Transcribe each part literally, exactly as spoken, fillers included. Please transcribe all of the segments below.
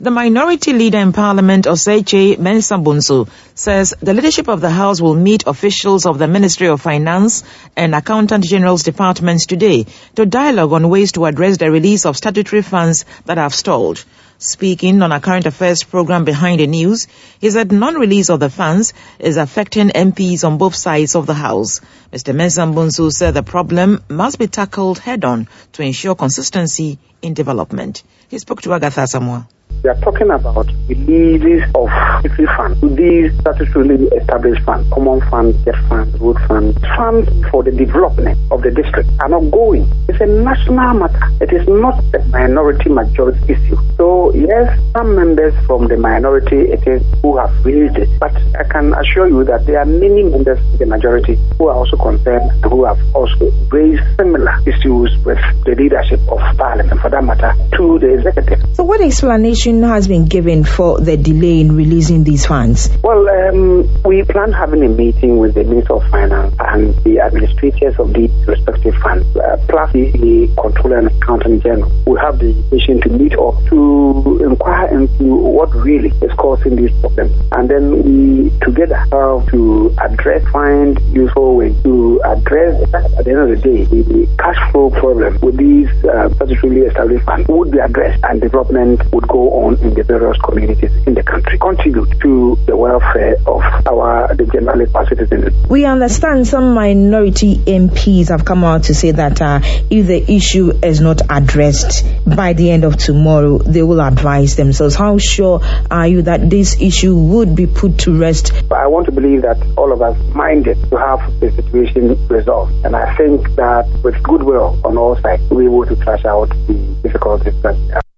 The minority leader in Parliament, Osei Mensah-Bonsu, says the leadership of the House will meet officials of the Ministry of Finance and Accountant General's departments today to dialogue on ways to address the release of statutory funds that have stalled. Speaking on a current affairs program Behind the News, he said non-release of the funds is affecting M Ps on both sides of the House. Mister Mensah-Bonsu said the problem must be tackled head-on to ensure consistency in development. He spoke to Agatha Samoa. We are talking about releases of statutory funds to these statutorily established funds, common funds, debt funds, road funds, funds for the development of the district are not going. It's a national matter. It is not a minority-majority issue. So, yes, some members from the minority it is who have raised it, but I can assure you that there are many members of the majority who are also concerned and who have also raised similar issues with the leadership of Parliament, for that matter, to the executive. So what explanation has been given for the delay in releasing these funds? Well, um, we plan having a meeting with the Minister of Finance and the administrators of these respective funds, uh, plus the Controller and Accountant General. We have the mission to meet up to inquire into what really is causing these problems, and then we together have to address, find useful ways to address at the end of the day the cash flow problem with these uh, statutorily established funds would be addressed, and development would go on in the various communities in the country, contribute to the welfare of our the generally citizens. We understand some minority M Ps have come out to say that uh, if the issue is not addressed by the end of tomorrow, they will advise themselves. How sure are you that this issue would be put to rest? I want to believe that all of us minded to have the situation resolved, and I think that with goodwill on all sides, we will to trash out the difficulties that we have.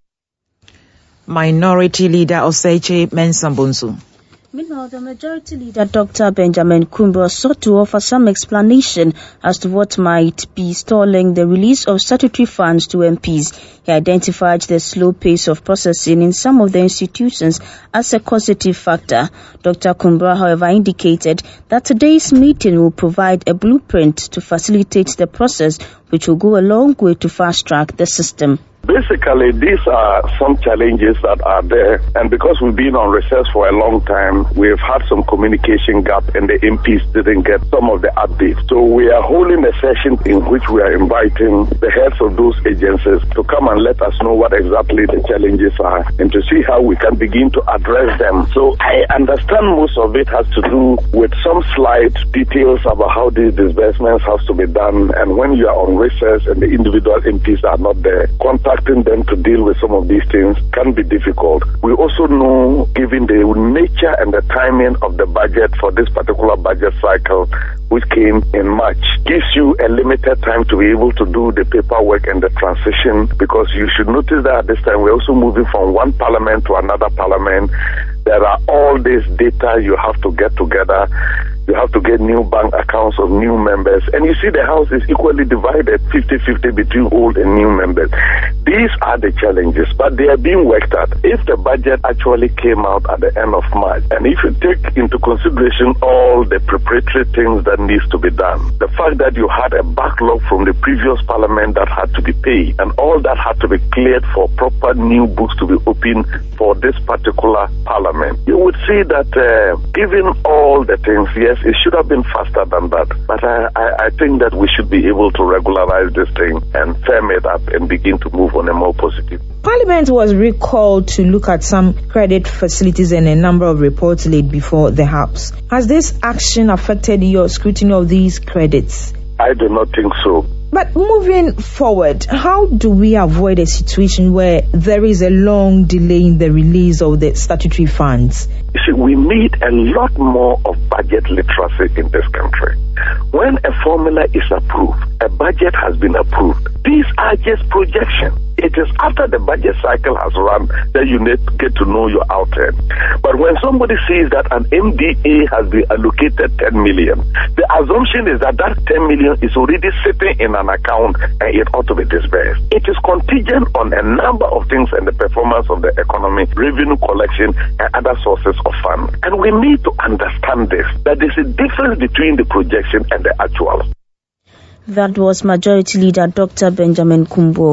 Minority Leader Osei Mensah-Bonsu. Meanwhile, the Majority Leader Doctor Benjamin Kumbwa sought to offer some explanation as to what might be stalling the release of statutory funds to M Ps. He identified the slow pace of processing in some of the institutions as a causative factor. Doctor Kumbwa, however, indicated that today's meeting will provide a blueprint to facilitate the process, which will go a long way to fast-track the system. Basically, these are some challenges that are there, and because we've been on recess for a long time, we've had some communication gap and the M Ps didn't get some of the updates. So we are holding a session in which we are inviting the heads of those agencies to come and let us know what exactly the challenges are and to see how we can begin to address them. So I understand most of it has to do with some slight details about how these disbursements have to be done, and when you are on recess and the individual M Ps are not there, contact them to deal with some of these things can be difficult. We also know, given the nature and the timing of the budget for this particular budget cycle, which came in March, gives you a limited time to be able to do the paperwork and the transition, because you should notice that at this time we're also moving from one parliament to another parliament. There are all this data you have to get together. You have to get new bank accounts of new members. And you see the House is equally divided fifty-fifty between old and new members. These are the challenges, but they are being worked at. If the budget actually came out at the end of March, and if you take into consideration all the preparatory things that needs to be done, the fact that you had a backlog from the previous parliament that had to be paid, and all that had to be cleared for proper new books to be opened for this particular parliament, you would see that uh, given all the things, yes, it should have been faster than that. But I, I, I think that we should be able to regularize this thing and firm it up and begin to move on a more positive. Parliament was recalled to look at some credit facilities and a number of reports laid before the House. Has this action affected your scrutiny of these credits? I do not think so. But moving forward, how do we avoid a situation where there is a long delay in the release of the statutory funds? You see, we need a lot more of budget literacy in this country. When a formula is approved, a budget has been approved. These are just projections. It is after the budget cycle has run that you need to get to know your outturn. But when somebody sees that an M D A has been allocated ten million, the assumption is that that ten million is already sitting in an account and it ought to be disbursed. It is contingent on a number of things and the performance of the economy, revenue collection, and other sources of funds. And we need to understand this, that there is a difference between the projection and the actual. That was Majority Leader Doctor Benjamin Kumbwa.